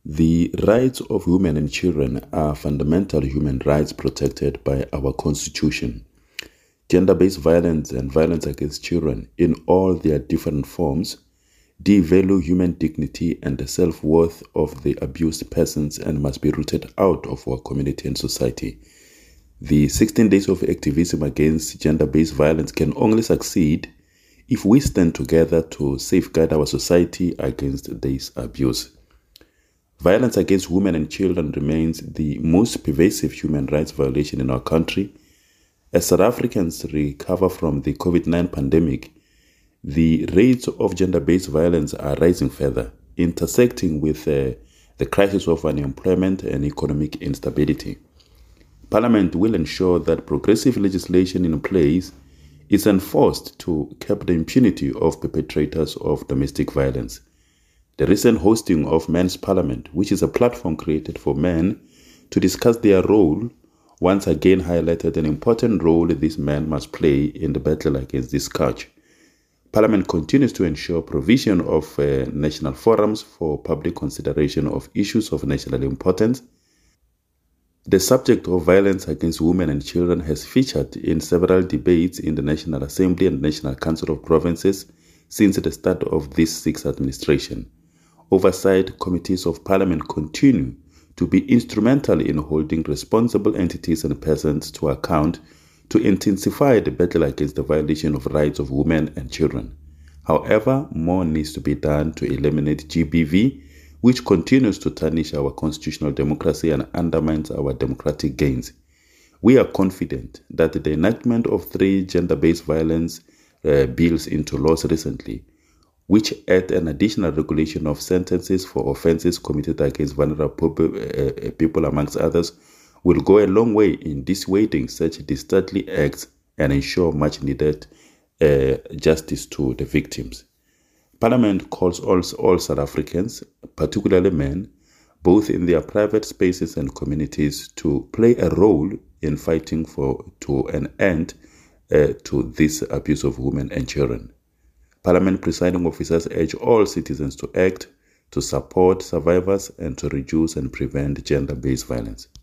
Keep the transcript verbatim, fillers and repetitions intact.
The rights of women and children are fundamental human rights protected by our Constitution. Gender-based violence and violence against children in all their different forms devalue human dignity and the self-worth of the abused persons and must be rooted out of our community and society. The sixteen days of activism against gender-based violence can only succeed if we stand together to safeguard our society against this abuse. Violence against women and children remains the most pervasive human rights violation in our country. As South Africans recover from the COVID nineteen pandemic, the rates of gender-based violence are rising further, intersecting with uh, the crisis of unemployment and economic instability. Parliament will ensure that progressive legislation in place is enforced to curb the impunity of perpetrators of domestic violence. The recent hosting of Men's Parliament, which is a platform created for men to discuss their role, once again highlighted an important role these men must play in the battle against this scourge. Parliament continues to ensure provision of uh, national forums for public consideration of issues of national importance. The subject of violence against women and children has featured in several debates in the National Assembly and National Council of Provinces since the start of this sixth administration. Oversight committees of Parliament continue to be instrumental in holding responsible entities and persons to account to intensify the battle against the violation of rights of women and children. However, more needs to be done to eliminate G B V, which continues to tarnish our constitutional democracy and undermines our democratic gains. We are confident that the enactment of three gender-based violence uh, bills into laws recently, which add an additional regulation of sentences for offenses committed against vulnerable people, amongst others, will go a long way in dissuading such dastardly acts and ensure much needed uh, justice to the victims. Parliament calls all, all South Africans, particularly men, both in their private spaces and communities, to play a role in fighting for to an end uh, to this abuse of women and children. Parliament presiding officers urge all citizens to act to support survivors and to reduce and prevent gender-based violence.